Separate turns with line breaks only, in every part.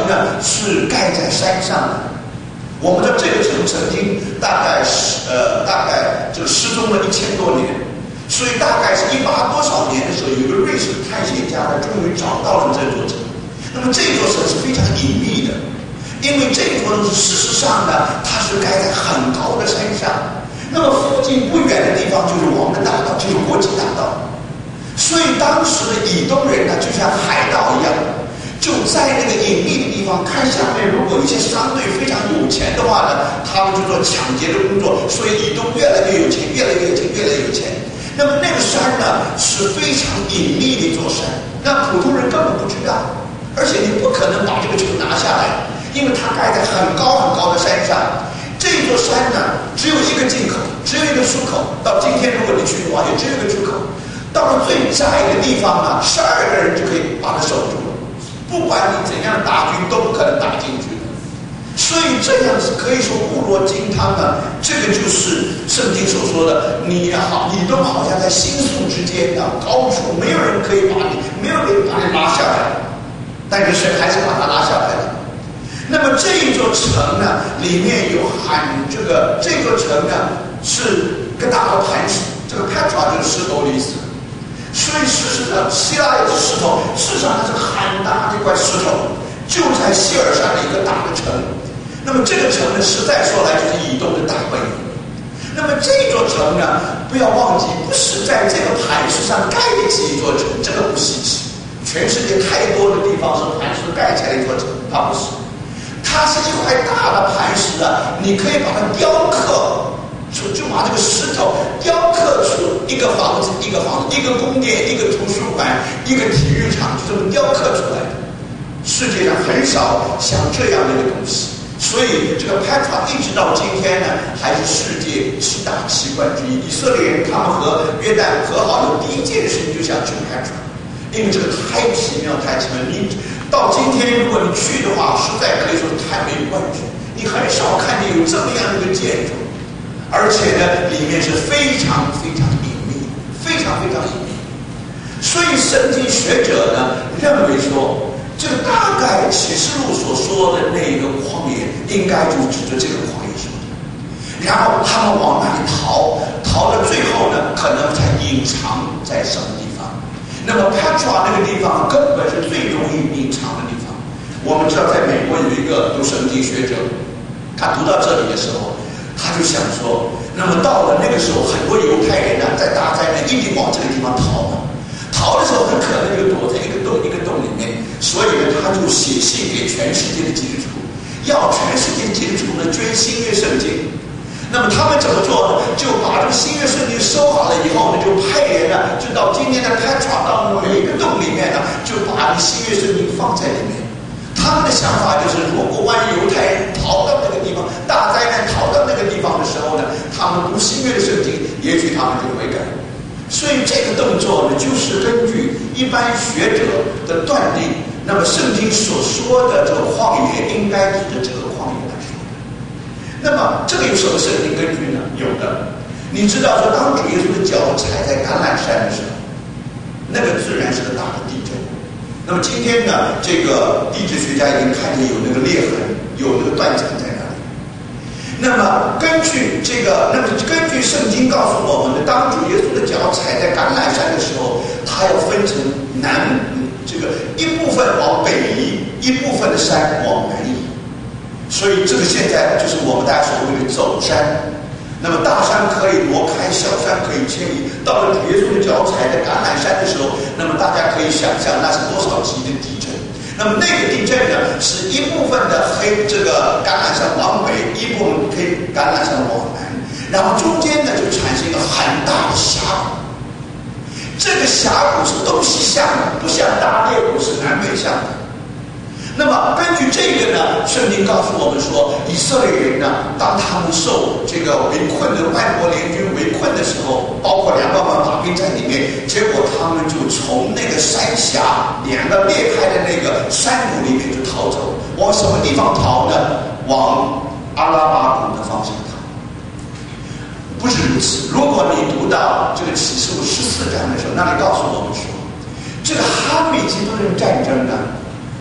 呢是盖在山上的。我们的这个城曾经大概就失踪了1000多年，所以大概是18多少年的时候，有一个瑞士探险家呢终于找到了这座城。那么这座城是非常隐秘的，因为这座城事实上呢它是盖在很高的山上，那么附近不远的地方就是王的大道，就是国际大道。所以当时的以东人呢就像海盗一样，就在那个隐秘的地方看下面，如果一些商队非常有钱的话呢，他们就做抢劫的工作，所以以东越来越有钱，越来越有钱，越来越有钱。那么那个山呢是非常隐秘的一座山，那普通人根本不知道，而且你不可能把这个城拿下来，因为它盖在很高很高的山上。这座山呢只有一个进口，只有一个出口，到今天如果你去的话也只有一个出口，到了最窄的地方呢12个人就可以把它守住了，不管你怎样大军都不可能打进去的。所以这样子可以说固若金汤呢，这个就是圣经所说的，你都好像在星宿之间啊，高处没有人可以把你，没有人把你拉下来，但是神还是把它拉下来了。那么这一座城呢，里面有这座城呢是个大的磐石，这个 Petra 就是石头的意思。所以事实上希腊也是石头，事实上它是很大的一块石头，就在希尔山的一个大的城。那么这个城呢实在说来就是以东的大本营。那么这座城呢不要忘记，不是在这个磐石上盖的起一座城，这个不稀奇，全世界太多的地方是磐石盖起来一座城，它不是，它是一块大的磐石啊，你可以把它雕刻，就把这个石头雕刻出一个房子，一个宫殿，一个图书馆，一个体育场，就这么雕刻出来的。世界上很少像这样的一个东西，所以这个 Petra 一直到今天呢，还是世界7大奇观之一。以色列人他们和约旦和好的第一件事情就想去 Petra， 因为这个太奇妙太奇妙。你到今天如果你去的话，实在可以说太没冠军，你很少看见有这么样的一个建筑，而且呢里面是非常非常隐秘，非常非常隐秘。所以圣经学者呢认为说，这个大概启示录所说的那个旷野应该就指着这个旷野说的，然后他们往那里逃到最后呢可能才隐藏在什么地方。那么 Petra 那个地方根本是最容易隐藏的地方。我们知道在美国有一个读圣经学者，他读到这里的时候，他就想说，那么到了那个时候，很多犹太人呢在大灾难一定往这个地方逃嘛，逃的时候很可能就躲在一个洞里面，所以呢他就写信给全世界的基督徒，要全世界基督徒呢捐新约圣经。那么他们怎么做呢？就把这个新约圣经收好了以后呢，就派人呢就到今天的Petra到每一个洞里面呢，就把新约圣经放在里面。他们的想法就是，如果万一犹太人逃到那个地方，大灾难逃到那个地方的时候呢，他们读新约的圣经，也许他们就悔改。所以这个动作呢，就是根据一般学者的断定，那么圣经所说的这个旷野应该指着这个旷野来说的。那么这个有什么圣经根据呢？有的。你知道说，当主耶稣的脚踩在橄榄山的时候，那个自然是个大的地震。那么今天呢，这个地质学家已经看见有那个裂痕，有那个断层在那里。那么根据圣经告诉我们的，当主耶稣的脚踩在橄榄山的时候，它要分成这个一部分往北移，一部分的山往南移。所以这个现在就是我们大家所谓的走山。那么大山可以挪开，小山可以迁移。到了主耶稣的脚踩在橄榄山的时候，那么大家可以想象那是多少级的地震。那么那个地震呢，是一部分的这个橄榄山往北，一部分橄榄山往南，然后中间呢就产生一个很大的峡谷。这个峡谷是东西向的，不像大裂谷是南北向的。那么根据这个呢，圣经告诉我们说，以色列人呢，当他们受这个围困的万国联军围困的时候，包括2万万马兵在里面，结果他们就从那个山峡2个裂开的那个山谷里面就逃走。往什么地方逃呢？往阿拉巴谷的方向逃。不是如此，如果你读到这个启示录14章的时候，那里告诉我们说，这个哈米基顿战争呢，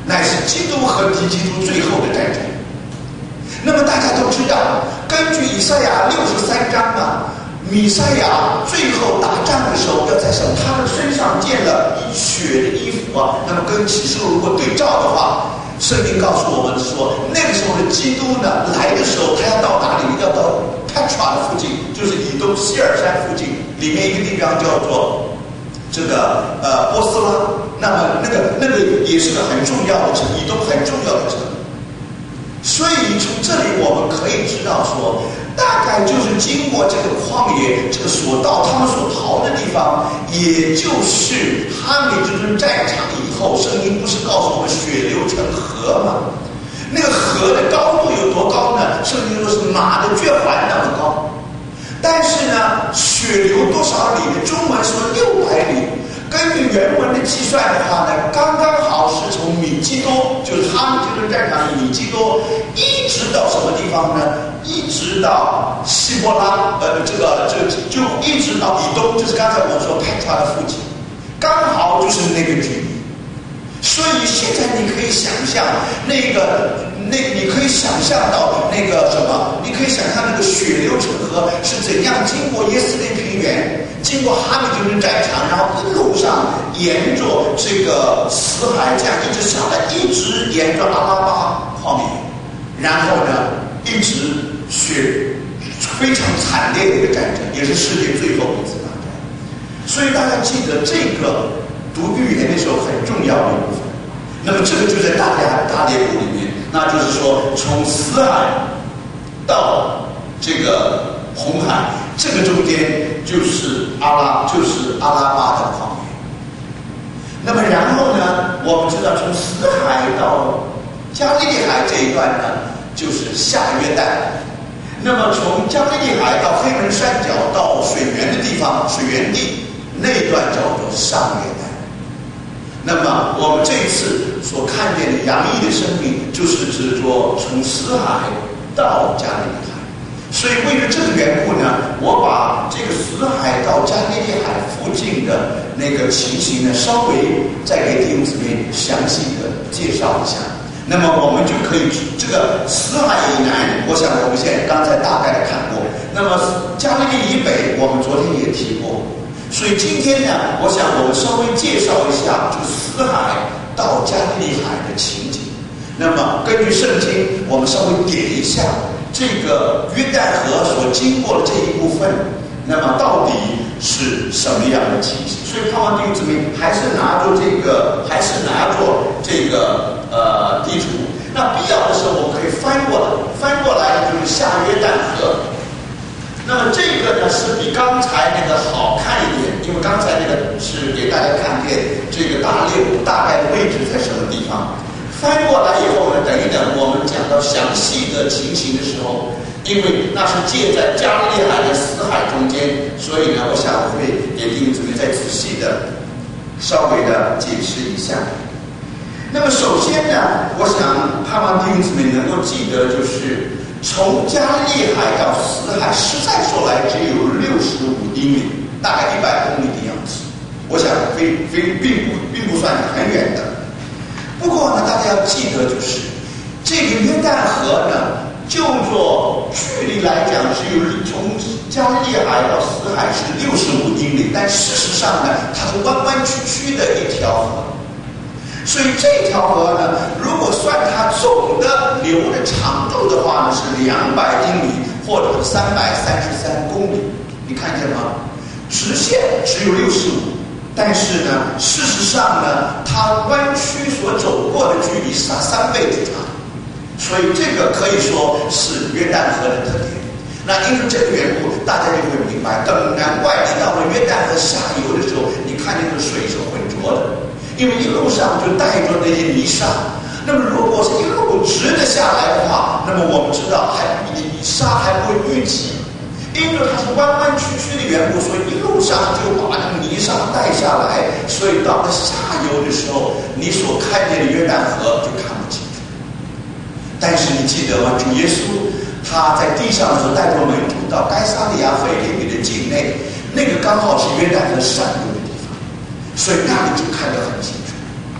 乃是基督和敌基督最后的战争。那么大家都知道，根据以赛亚63章啊，弥赛亚最后打仗的时候，要在他的身上见了血的衣服啊。那么跟启示录如果对照的话，圣经告诉我们说，那个时候的基督呢来的时候，他要到哪里？要到Petra的附近，就是以东希尔山附近，里面一个地方叫做这个波斯拉。那么那个也是个很重要的城，以东很重要的城。所以从这里我们可以知道说，大概就是经过这个旷野，这个他们所逃的地方，也就是哈米之顿战场以后，圣经不是告诉我们血流成河吗？那个河的高度有多高呢？圣经说是马的脚环那么高。但是呢，血流多少里？中文说600里。根据原文的计算的话呢，刚刚好是从米基多，就是哈米之顿战场的米基多，一直到什么地方呢？一直到希伯拉，就一直到以东，就是刚才我说Petra的附近，刚好就是那个距离。所以现在你可以想象你可以想象到那个什么？你可以想象那个血流成河是怎样经过耶斯列平原，经过哈米之顿战场，然后一路上沿着这个死海这样一直下来，一直沿着阿拉巴旷野，然后呢，一直非常惨烈的一个战争，也是世界最后一次大战。所以大家记得这个读预言的时候很重要的一部分。那么这个就在大列谷里面，那就是说从死海到这个红海，这个中间就是阿拉巴的旷野。那么然后呢，我们知道从死海到加利利海这一段呢，就是下约旦。那么从加利利海到黑门山脚到水源的地方，水源地那一段叫做上约旦。那么我们这一次所看见的洋溢的生命，就是指着从死海到加利利海。所以为了这个缘故呢，我把这个死海到加利利海附近的那个情形呢，稍微再给弟兄姊妹详细的介绍一下。那么我们就可以这个死海以南，我想我们现在刚才大概的看过。那么加利利以北，我们昨天也提过。所以今天呢，我想我们稍微介绍一下这个死海到加利利海的情景。那么根据圣经，我们稍微点一下这个约旦河所经过的这一部分，那么到底是什么样的情形？所以盼望弟兄姊妹还是拿着这个地图。那必要的时候，我们可以翻过来就是下约旦河。那么这个呢是比刚才那个好看一点，因为刚才那个是给大家看见这个大列谷大概位置在什么地方。翻过来以后呢，等一等我们讲到详细的情形的时候，因为那是介在加利利海的死海中间，所以呢，我想我会给弟兄姊妹再仔细的稍微的解释一下。那么首先呢，我想盼望弟兄姊妹能够记得，就是从加利利海到死海，实在说来只有65英里，大概100公里的样子。我想并不算很远的。不过呢，大家要记得，就是这个约旦河呢，就做距离来讲，只有从加利利海到死海是65英里，但事实上呢，它是弯弯曲曲的一条河。所以这条河呢，如果算它总的流的长度的话呢，是200英里或者是333公里。你看见吗？直线只有65，但是呢，事实上呢，它弯曲所走过的距离是它3倍之长。所以这个可以说是约旦河的特点。那因为这个缘故，大家就会明白，难怪你到了约旦河下游的时候，你看见的水是浑浊的。因为一路上就带着那些泥沙，那么如果是一路直的下来的话，那么我们知道沙还不会淤积，因为它是弯弯曲曲的缘故，所以一路上就把那个泥沙带下来，所以到了下游的时候，你所看见的约旦河就看不清楚。但是你记得吗？主耶稣他在地上的时候带着门徒到该撒利亚腓立比的境内，那个刚好是约旦河上游的地方，所以那里就看得很清楚。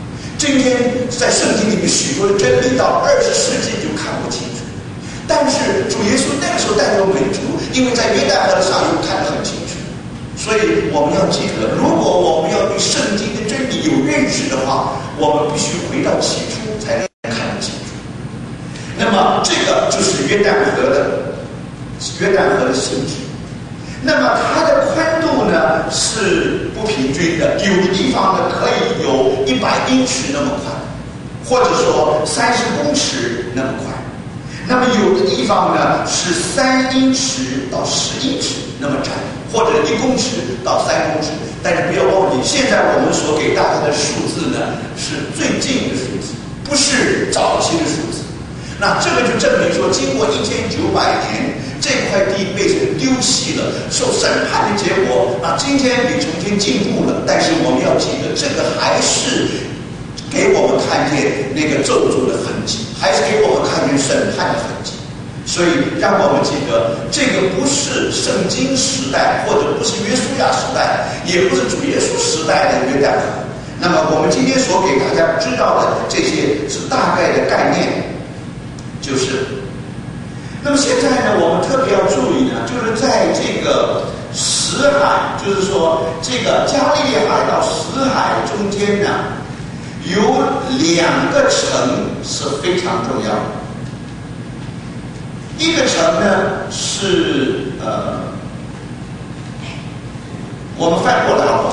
今天在圣经里面许多的真理到20世纪就看不清楚，但是主耶稣那个时候带领门徒，因为在约旦河上又看得很清楚，所以我们要记得，如果我们要对圣经的真理有认识的话，我们必须回到起初才能看得清楚。那么这个就是约旦河的性质。那么它的宽度呢是不平均的，有的地方呢可以有100英尺那么宽，或者说30公尺那么宽。那么有的地方呢是3英尺到10英尺那么窄，或者1公尺到3公尺。但是不要忘记，现在我们所给大家的数字呢是最近的数字，不是早期的数字。那这个就证明说，经过1900年，这块地被人丢弃了，受审判的结果。那今天比从前进步了，但是我们要记得，这个还是给我们看见那个咒诅的痕迹，还是给我们看见审判的痕迹。所以让我们记得，这个不是圣经时代，或者不是约书亚时代，也不是主耶稣时代的约旦河。那么我们今天所给大家知道的这些是大概的概念，就是。那么现在呢，我们特别要注意呢，就是在这个死海，就是说这个加利利海到死海中间呢，有2个城是非常重要的。一个城呢是我们翻过来看，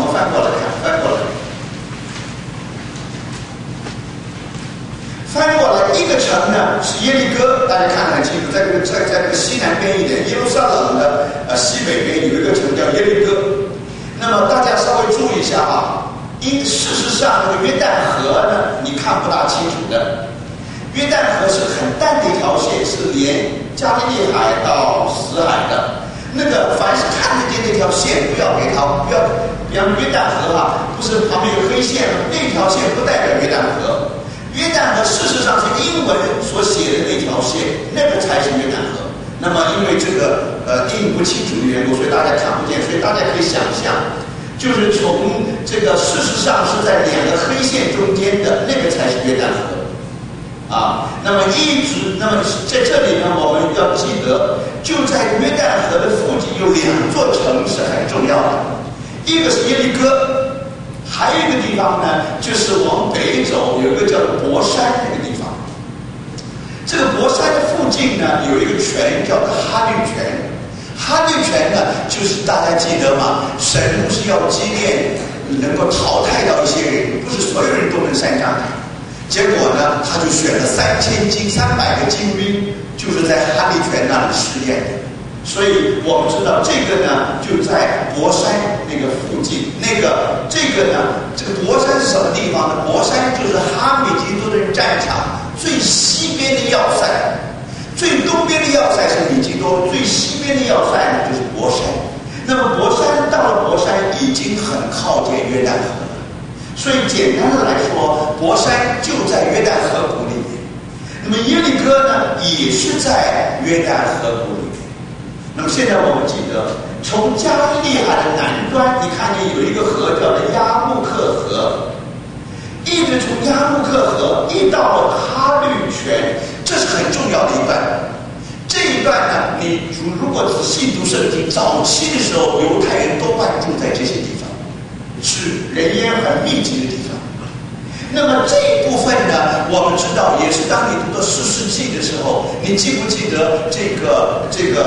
翻过来，一个城呢是耶利哥，大家看得很清楚，在这个西南边一点，耶路撒冷的西北边有一个城叫耶利哥。那么大家稍微注意一下啊，事实上那个约旦河呢，你看不大清楚的。约旦河是很淡的一条线，是连加利利海到死海的。那个凡是看得见那条线，不要，比方约旦河啊，不是旁边有黑线吗？那条线不代表约旦河。约旦河事实上是英文所写的那条线，那个才是约旦河。那么因为这个印不清楚的缘故，所以大家看不见，所以大家可以想象，就是从这个事实上是在2个黑线中间的那个才是约旦河。那么在这里呢，我们要记得，就在约旦河的附近有2座城是很重要的，一个是耶利哥，还有一个地方呢，就是往北走有一个叫伯山那个地方。这个伯山的附近呢，有一个泉叫做哈律泉。哈律泉呢，就是大家记得吗？神不是要基甸能够淘汰掉一些人，不是所有人都能上战场。结果呢，他就选了300个精兵，就是在哈利泉那里试验的。所以我们知道这个呢，就在伯山那个附近。这个伯山是什么地方呢？伯山就是哈米吉多的战场最西边的要塞，最东边的要塞是米吉多，最西边的要塞呢就是伯山。那么伯山到了伯山已经很靠近约旦河。所以简单的来说，伯山就在约旦河谷里面。那么耶利哥呢，也是在约旦河谷里面。那么现在我们记得，从加利利海的南端，你看见有一个河叫做亚穆克河，一直从亚穆克河一到了哈律泉，这是很重要的一段。这一段呢，你如果仔细读圣经，早期的时候，犹太人多半住在这些地方。是人烟很密集的地方。那么这一部分呢，我们知道也是当你读到4世纪的时候，你记不记得这个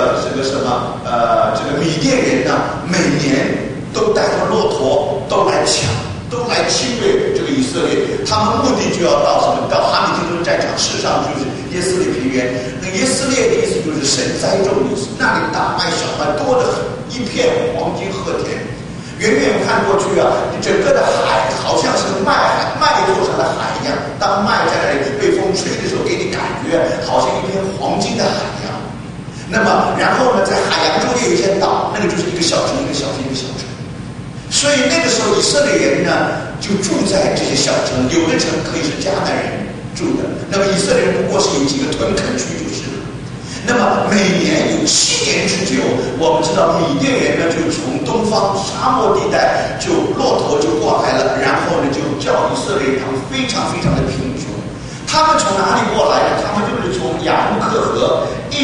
米甸人呢，每年都带着骆驼都来侵略这个以色列，他们目的就要到什么？到哈米吉多战场，事实上就是耶斯列平原。那耶斯列的意思就是神栽种的意思，那里大麦小麦多得很，一片黄金禾田。远远看过去啊，整个的海好像是麦做成的海一样。当麦在那里被风吹的时候，给你感觉好像一片黄金的海一样。那么，然后呢，在海洋中间有一些岛，那个就是一个小城，一个小城，一个小城。所以那个时候，以色列人呢就住在这些小城，有的城可以是迦南人住的，那么以色列人不过是有几个屯垦区就是了。那么每年有7年之久，我们知道米甸人呢就从东方沙漠地带就骆驼就过来了，然后呢就教以色列，他们非常非常的贫穷。他们从哪里过来的？他们就